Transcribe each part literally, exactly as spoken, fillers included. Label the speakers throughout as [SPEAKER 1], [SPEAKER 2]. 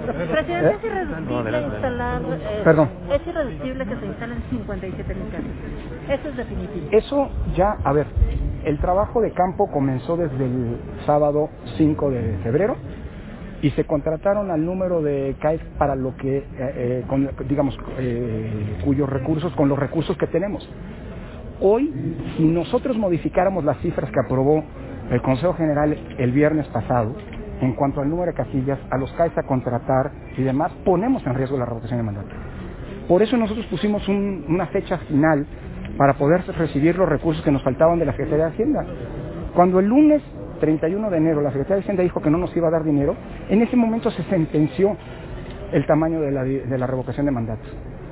[SPEAKER 1] Presidente, ¿es irreductible instalar, eh,
[SPEAKER 2] Perdón.
[SPEAKER 1] es irreductible que se instalen cincuenta y siete mil casas? Eso es definitivo.
[SPEAKER 2] Eso ya, a ver, el trabajo de campo comenzó desde el sábado cinco de febrero y se contrataron al número de C A E S para lo que, eh, eh, con, digamos, eh, cuyos recursos, con los recursos que tenemos. Hoy, si nosotros modificáramos las cifras que aprobó el Consejo General el viernes pasado, en cuanto al número de casillas, a los C A E S a contratar y demás, ponemos en riesgo la revocación de mandato. Por eso nosotros pusimos un, una fecha final para poder recibir los recursos que nos faltaban de la Secretaría de Hacienda. Cuando el lunes treinta y uno de enero la Secretaría de Hacienda dijo que no nos iba a dar dinero, en ese momento se sentenció el tamaño de la, de la revocación de mandatos.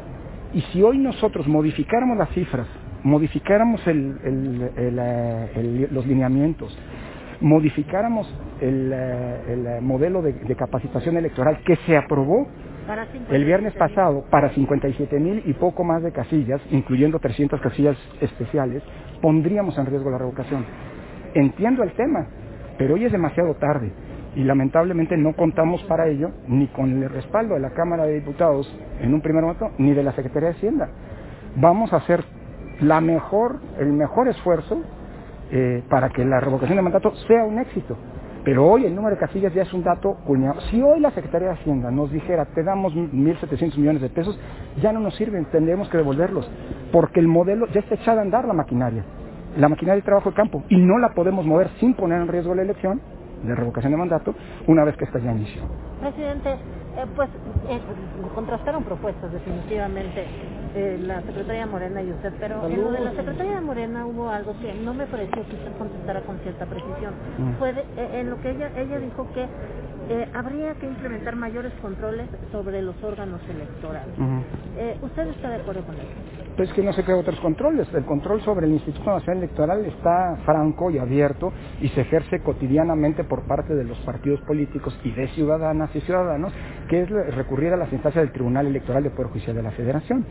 [SPEAKER 2] Y si hoy nosotros modificáramos las cifras, modificáramos el, el, el, el, los lineamientos, modificáramos el, el modelo de, de capacitación electoral que se aprobó el viernes pasado para cincuenta y siete mil y poco más de casillas, incluyendo trescientas casillas especiales, pondríamos en riesgo la revocación. Entiendo el tema, pero hoy es demasiado tarde y lamentablemente no contamos para ello ni con el respaldo de la Cámara de Diputados en un primer momento, ni de la Secretaría de Hacienda. Vamos a hacer la mejor, el mejor esfuerzo eh, para que la revocación de mandato sea un éxito. Pero hoy el número de casillas ya es un dato culminado. Si hoy la Secretaría de Hacienda nos dijera, te damos mil setecientos millones de pesos, ya no nos sirven, tendremos que devolverlos, porque el modelo ya está echada a andar la maquinaria, la maquinaria de trabajo de campo, y no la podemos mover sin poner en riesgo la elección de revocación de mandato una vez que esta ya inició.
[SPEAKER 1] Presidente, eh, pues eh, contrastaron propuestas definitivamente eh, la Secretaría de Morena y usted, pero en lo de la Secretaría de Morena hubo algo que no me pareció que usted contestara con cierta precisión. Mm. Fue de, eh, en lo que ella ella dijo que eh, habría que implementar mayores controles sobre los órganos electorales. Uh-huh. eh, ¿Usted está de acuerdo con eso?
[SPEAKER 2] Pues que no se crean otros controles. El control sobre el Instituto Nacional Electoral está franco y abierto y se ejerce cotidianamente por parte de los partidos políticos y de ciudadanas y ciudadanos, que es recurrir a las instancias del Tribunal Electoral de Poder Judicial de la Federación.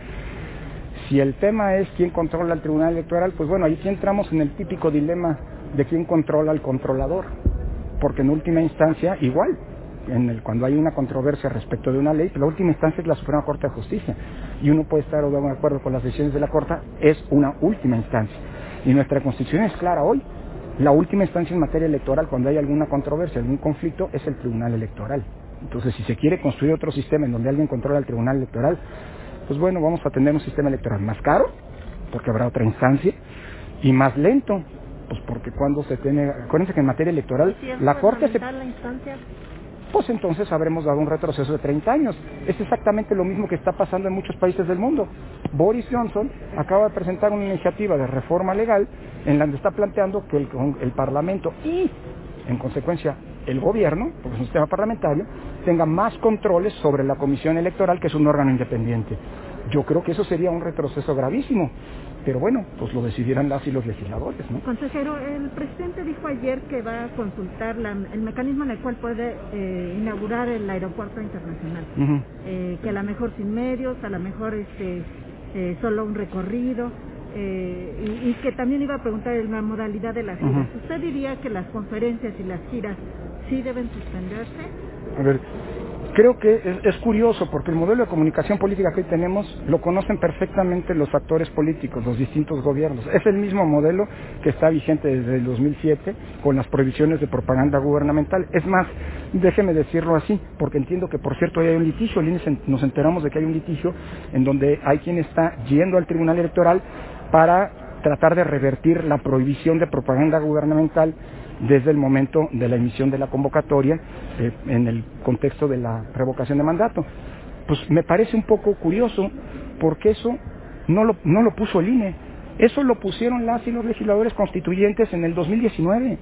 [SPEAKER 2] Si el tema es quién controla el Tribunal Electoral, pues bueno, ahí sí entramos en el típico dilema de quién controla al controlador, porque en última instancia, igual, en el, cuando hay una controversia respecto de una ley, la última instancia es la Suprema Corte de Justicia, y uno puede estar o no de acuerdo con las decisiones de la Corte, es una última instancia. Y nuestra Constitución es clara hoy, la última instancia en materia electoral, cuando hay alguna controversia, algún conflicto, es el Tribunal Electoral. Entonces, si se quiere construir otro sistema en donde alguien controla el Tribunal Electoral, pues bueno, vamos a tener un sistema electoral más caro, porque habrá otra instancia, y más lento, pues porque cuando se tiene, acuérdense que en materia electoral,
[SPEAKER 1] ¿Sí es
[SPEAKER 2] la Corte se...
[SPEAKER 1] la instancia?
[SPEAKER 2] Pues entonces habremos dado un retroceso de treinta años. Es exactamente lo mismo que está pasando en muchos países del mundo. Boris Johnson acaba de presentar una iniciativa de reforma legal en la que está planteando que el, el Parlamento y, en consecuencia, el gobierno, porque es un sistema parlamentario, tenga más controles sobre la Comisión Electoral, que es un órgano independiente. Yo creo que eso sería un retroceso gravísimo. Pero bueno, pues lo decidirán las y los legisladores, ¿no?
[SPEAKER 3] Consejero, el presidente dijo ayer que va a consultar la, el mecanismo en el cual puede eh, inaugurar el aeropuerto internacional. Uh-huh. eh, que a lo mejor sin medios, a lo mejor este, eh, solo un recorrido, eh, y, y que también iba a preguntar la modalidad de las giras. Uh-huh. ¿Usted diría que las conferencias y las giras sí deben suspenderse?
[SPEAKER 2] A ver, creo que es, es curioso porque el modelo de comunicación política que hoy tenemos lo conocen perfectamente los actores políticos, los distintos gobiernos. Es el mismo modelo que está vigente desde el dos mil siete con las prohibiciones de propaganda gubernamental. Es más, déjeme decirlo así, porque entiendo que por cierto hay un litigio, nos enteramos de que hay un litigio en donde hay quien está yendo al Tribunal Electoral para tratar de revertir la prohibición de propaganda gubernamental desde el momento de la emisión de la convocatoria eh, en el contexto de la revocación de mandato. Pues me parece un poco curioso porque eso no lo, no lo puso el I N E, eso lo pusieron las y los legisladores constituyentes en el dos mil diecinueve.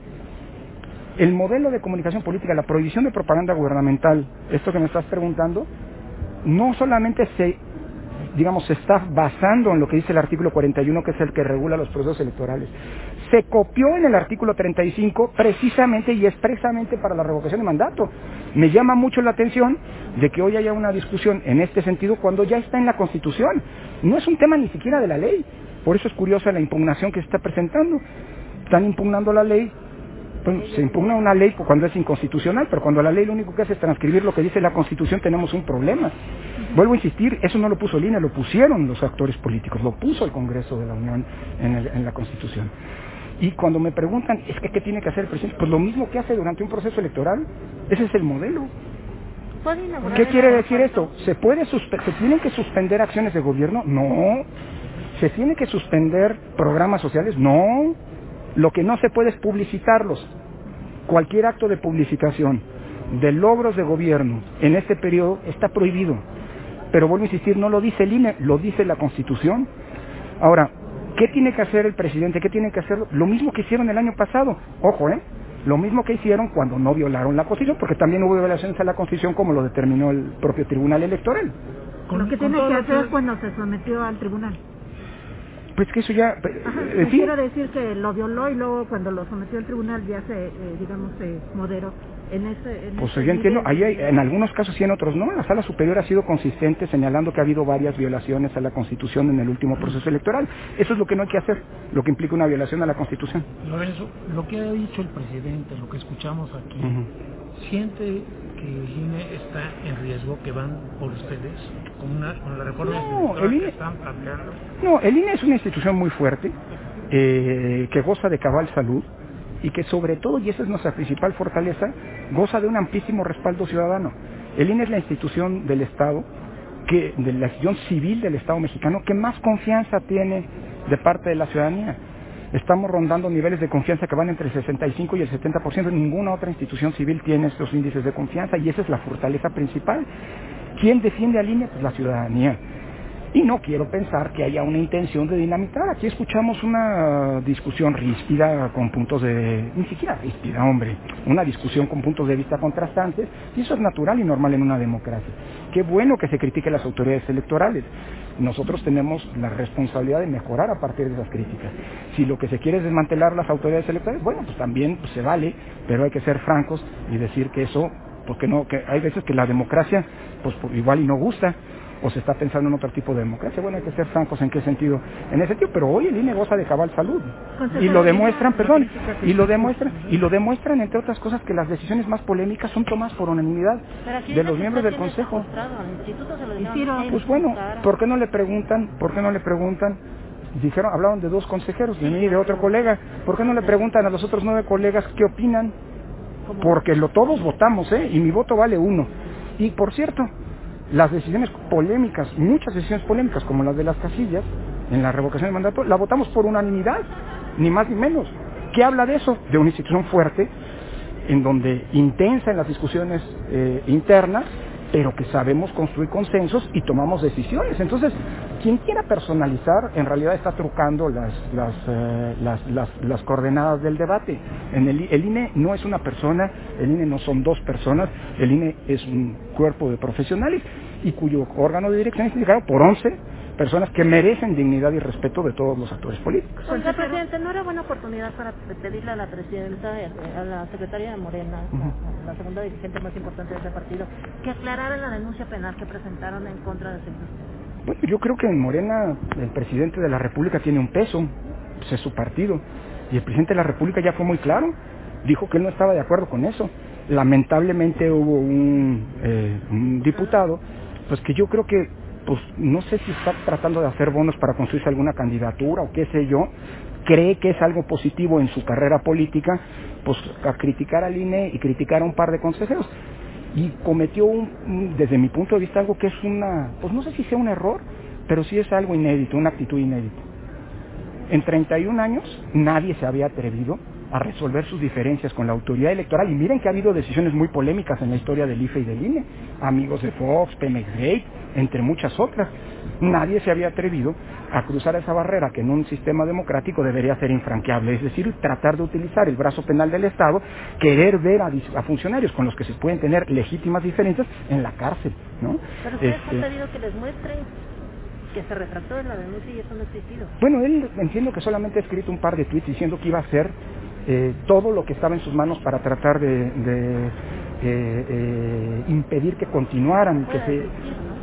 [SPEAKER 2] El modelo de comunicación política, la prohibición de propaganda gubernamental, esto que me estás preguntando, no solamente se, digamos, se está basando en lo que dice el artículo cuarenta y uno, que es el que regula los procesos electorales. Se copió en el artículo treinta y cinco precisamente y expresamente para la revocación de mandato. Me llama mucho la atención de que hoy haya una discusión en este sentido cuando ya está en la Constitución. No es un tema ni siquiera de la ley. Por eso es curiosa la impugnación que se está presentando. Están impugnando la ley Bueno, se impugna una ley cuando es inconstitucional, pero cuando la ley lo único que hace es transcribir lo que dice la Constitución, tenemos un problema. Vuelvo a insistir, eso no lo puso el I N E, lo pusieron los actores políticos, lo puso el Congreso de la Unión en, el, en la Constitución. Y cuando me preguntan, es que ¿qué tiene que hacer el presidente? Pues lo mismo que hace durante un proceso electoral, ese es el modelo. ¿Qué quiere decir esto? ¿Se puede suspe- ¿Se tienen que suspender acciones de gobierno? No. ¿Se tiene que suspender programas sociales? No. Lo que no se puede es publicitarlos. Cualquier acto de publicitación de logros de gobierno en este periodo está prohibido. Pero vuelvo a insistir, no lo dice el I N E, lo dice la Constitución. Ahora, ¿qué tiene que hacer el presidente? ¿Qué tiene que hacer? Lo mismo que hicieron el año pasado. Ojo, ¿eh? Lo mismo que hicieron cuando no violaron la Constitución, porque también hubo violaciones a la Constitución como lo determinó el propio Tribunal Electoral.
[SPEAKER 3] Lo que tiene que hacer cuando se sometió al tribunal.
[SPEAKER 2] Pues que eso ya...
[SPEAKER 3] Ajá,
[SPEAKER 2] en fin.
[SPEAKER 3] quiero decir que lo violó y luego cuando lo sometió al tribunal ya se, eh, digamos, se moderó. En ese, en
[SPEAKER 2] pues
[SPEAKER 3] ese
[SPEAKER 2] yo entiendo,
[SPEAKER 3] nivel.
[SPEAKER 2] ahí hay, en algunos casos sí, en otros no. La Sala Superior ha sido consistente señalando que ha habido varias violaciones a la Constitución en el último proceso electoral. Eso es lo que no hay que hacer, lo que implica una violación a la Constitución.
[SPEAKER 4] Lorenzo, lo que ha dicho el presidente, lo que escuchamos aquí, uh-huh. ¿siente que el I N E está en riesgo, que van por ustedes con, una, con la reforma
[SPEAKER 2] no, el I N E,
[SPEAKER 4] que están planteando?
[SPEAKER 2] No, el I N E es una institución muy fuerte, eh, que goza de cabal salud, y que sobre todo, y esa es nuestra principal fortaleza, goza de un amplísimo respaldo ciudadano. El I N E es la institución del Estado, que, de la institución civil del Estado mexicano, que más confianza tiene de parte de la ciudadanía. Estamos rondando niveles de confianza que van entre el sesenta y cinco y el setenta por ciento, ninguna otra institución civil tiene estos índices de confianza, y esa es la fortaleza principal. ¿Quién defiende al I N E? Pues la ciudadanía. Y no quiero pensar que haya una intención de dinamitar. Aquí escuchamos una discusión ríspida con puntos de... ni siquiera ríspida, hombre. Una discusión con puntos de vista contrastantes. Y eso es natural y normal en una democracia. Qué bueno que se critique las autoridades electorales. Nosotros tenemos la responsabilidad de mejorar a partir de esas críticas. Si lo que se quiere es desmantelar las autoridades electorales, bueno, pues también pues, se vale, pero hay que ser francos y decir que eso, porque no, que hay veces que la democracia, pues igual y no gusta, o se está pensando en otro tipo de democracia. Bueno, hay que ser francos en qué sentido, en ese sentido, pero hoy el I N E goza de cabal salud, y lo demuestran, perdón, y lo demuestran, y lo demuestran entre otras cosas que las decisiones más polémicas son tomadas por unanimidad de los miembros del Consejo. Pues bueno, ¿por qué no le preguntan, por qué no le preguntan? Dijeron, hablaron de dos consejeros, de mí y de otro colega, ¿por qué no le preguntan a los otros nueve colegas qué opinan? Porque lo todos votamos, ¿eh? Y mi voto vale uno. Y por cierto, las decisiones polémicas, muchas decisiones polémicas, como las de las casillas, en la revocación del mandato, la votamos por unanimidad, ni más ni menos. ¿Qué habla de eso? De una institución fuerte, en donde intensa en las discusiones eh, internas, pero que sabemos construir consensos y tomamos decisiones. Entonces, quien quiera personalizar, en realidad está trucando las, las, eh, las, las, las coordenadas del debate. En el, el I N E no es una persona, el I N E no son dos personas, el I N E es un cuerpo de profesionales y cuyo órgano de dirección es integrado por once personas que merecen dignidad y respeto de todos los actores políticos.
[SPEAKER 1] Oiga, presidente, ¿no era buena oportunidad para pedirle a la presidenta, a la secretaria de Morena, uh-huh. la segunda dirigente más importante de ese partido, que aclarara la denuncia penal que presentaron en contra de Jesús?
[SPEAKER 2] Bueno, yo creo que en Morena el presidente de la República tiene un peso, pues es su partido, y el presidente de la República ya fue muy claro, dijo que él no estaba de acuerdo con eso. Lamentablemente hubo un, eh, un diputado, pues que yo creo que pues no sé si está tratando de hacer bonos para construirse alguna candidatura o qué sé yo, cree que es algo positivo en su carrera política, pues a criticar al I N E y criticar a un par de consejeros. Y cometió, un, un, desde mi punto de vista, algo que es una, pues no sé si sea un error, pero sí es algo inédito, una actitud inédita. En treinta y un años nadie se había atrevido a resolver sus diferencias con la autoridad electoral, y miren que ha habido decisiones muy polémicas en la historia del I F E y del I N E, amigos de Fox, Pemex Gate, entre muchas otras. Nadie se había atrevido a cruzar esa barrera que en un sistema democrático debería ser infranqueable, es decir, tratar de utilizar el brazo penal del Estado, querer ver a, a funcionarios con los que se pueden tener legítimas diferencias en la cárcel, ¿no?
[SPEAKER 1] Pero ustedes
[SPEAKER 2] este,
[SPEAKER 1] han pedido que les muestren que se retractó de la denuncia y eso no ha existido.
[SPEAKER 2] Bueno, él entiendo que solamente ha escrito un par de tweets diciendo que iba a hacer eh, todo lo que estaba en sus manos para tratar de, de eh, eh, impedir que continuaran, que se...
[SPEAKER 1] Existir, ¿no?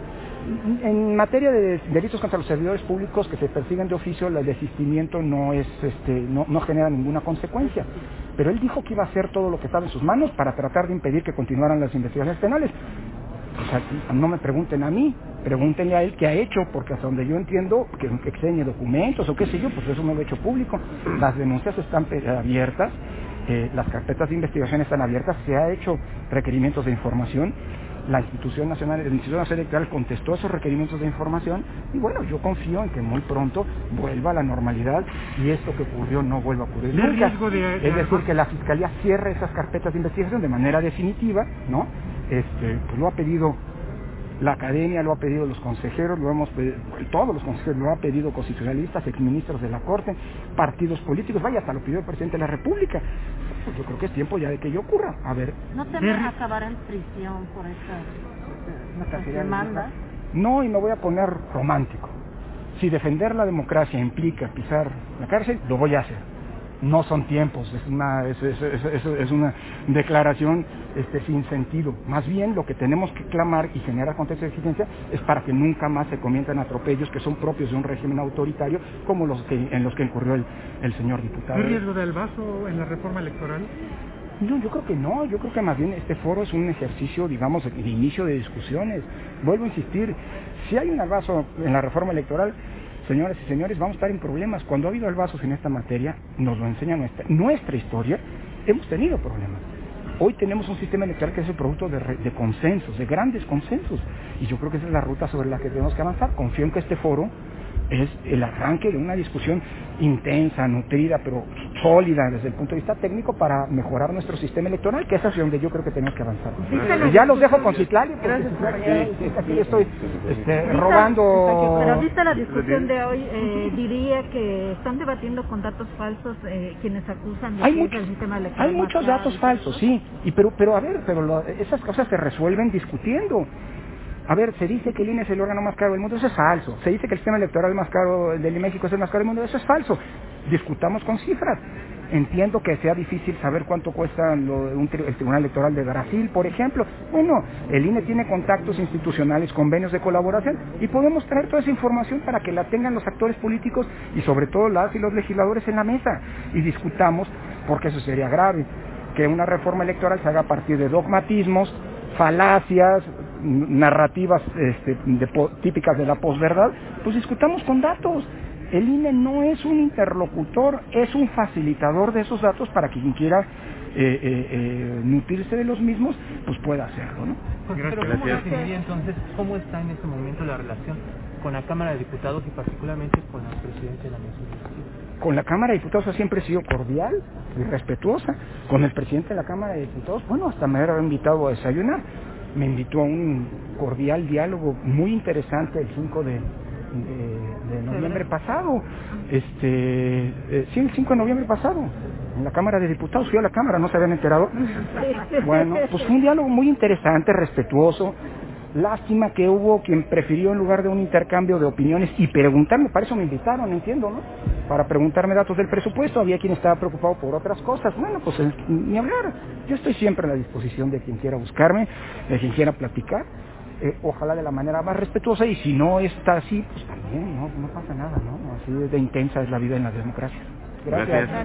[SPEAKER 2] En materia de delitos contra los servidores públicos que se persiguen de oficio, el desistimiento no es, este, no, no genera ninguna consecuencia. pero él dijo que iba a hacer todo lo que estaba en sus manos para tratar de impedir que continuaran las investigaciones penales. O sea, no me pregunten a mí, pregúntenle a él qué ha hecho, porque hasta donde yo entiendo, que, que extrañe documentos o qué sé yo, pues eso no lo he hecho público. Las denuncias están abiertas, eh, las carpetas de investigación están abiertas, se ha hecho requerimientos de información, la Institución Nacional, el Instituto Nacional Electoral contestó esos requerimientos de información, y bueno, yo confío en que muy pronto vuelva a la normalidad y esto que ocurrió no vuelva a ocurrir nunca. Es decir, que la Fiscalía cierre esas carpetas de investigación de manera definitiva, ¿no? Este, pues lo ha pedido la academia, lo ha pedido los consejeros, lo hemos pedido, todos los consejeros, lo ha pedido constitucionalistas, exministros de la Corte, partidos políticos, vaya, hasta lo pidió el presidente de la República. Pues yo creo que es tiempo ya de que ello ocurra. A ver.
[SPEAKER 1] ¿No teme acabar en prisión por estas demandas?
[SPEAKER 2] No, y me voy a poner romántico. Si defender la democracia implica pisar la cárcel, lo voy a hacer. No son tiempos, es una, es, es, es, es, es una declaración este, sin sentido. Más bien lo que tenemos que clamar y generar contexto de exigencia es para que nunca más se cometan atropellos que son propios de un régimen autoritario como los que, en los que incurrió el, el señor diputado.
[SPEAKER 5] ¿Hay riesgo del vaso en la reforma electoral?
[SPEAKER 2] No, yo creo que no, yo creo que más bien este foro es un ejercicio, digamos, de inicio de discusiones. Vuelvo a insistir, si hay un albazo en la reforma electoral, señoras y señores, vamos a estar en problemas. Cuando ha habido albazos en esta materia, nos lo enseña nuestra, nuestra historia, hemos tenido problemas. Hoy tenemos un sistema electoral que es el producto de, de consensos, de grandes consensos, y yo creo que esa es la ruta sobre la que tenemos que avanzar. Confío en que este foro es el arranque de una discusión intensa, nutrida, pero sólida desde el punto de vista técnico para mejorar nuestro sistema electoral, que es hacia donde yo creo que tenemos que avanzar. Pues ya los dejo con Citlali, porque sí, aquí estoy este, robando...
[SPEAKER 3] Pero vista la discusión de hoy, eh, diría que están debatiendo con datos falsos eh, quienes acusan de
[SPEAKER 2] hay
[SPEAKER 3] que
[SPEAKER 2] mucho,
[SPEAKER 3] es el sistema electoral.
[SPEAKER 2] Hay muchos datos falsos, sí, y pero, pero a ver, pero lo, esas cosas se resuelven discutiendo. A ver, se dice que el I N E es el órgano más caro del mundo, eso es falso. Se dice que el sistema electoral más caro del México es el más caro del mundo, eso es falso. Discutamos con cifras. Entiendo que sea difícil saber cuánto cuesta lo, un, el Tribunal Electoral de Brasil, por ejemplo. Bueno, el I N E tiene contactos institucionales, convenios de colaboración, y podemos traer toda esa información para que la tengan los actores políticos y sobre todo las y los legisladores en la mesa. Y discutamos, porque eso sería grave, que una reforma electoral se haga a partir de dogmatismos, falacias, narrativas este, de, típicas de la posverdad. Pues discutamos con datos. El I N E no es un interlocutor, es un facilitador de esos datos para que quien quiera eh, eh, eh, nutrirse de los mismos, pues pueda hacerlo, ¿no?
[SPEAKER 6] Pues, pero ¿cómo definiría entonces cómo está en este momento la relación con la Cámara de Diputados y particularmente con el presidente de la mesa directiva?
[SPEAKER 2] Con la Cámara de Diputados ha siempre sido cordial y respetuosa. Con el presidente de la Cámara de Diputados, bueno, hasta me había invitado a desayunar. Me invitó a un cordial diálogo muy interesante el cinco de, de, de noviembre pasado. Este, eh, sí, el cinco de noviembre pasado, en la Cámara de Diputados. Fui a la Cámara, ¿no se habían enterado? Bueno, pues fue un diálogo muy interesante, respetuoso. Lástima que hubo quien prefirió, en lugar de un intercambio de opiniones y preguntarme, para eso me invitaron, entiendo, ¿no? Para preguntarme datos del presupuesto, había quien estaba preocupado por otras cosas. Bueno, pues ni hablar. Yo estoy siempre a la disposición de quien quiera buscarme, de quien quiera platicar, eh, ojalá de la manera más respetuosa, y si no está así, pues también, no, no pasa nada, ¿no? Así de intensa es la vida en la democracia. Gracias. Gracias.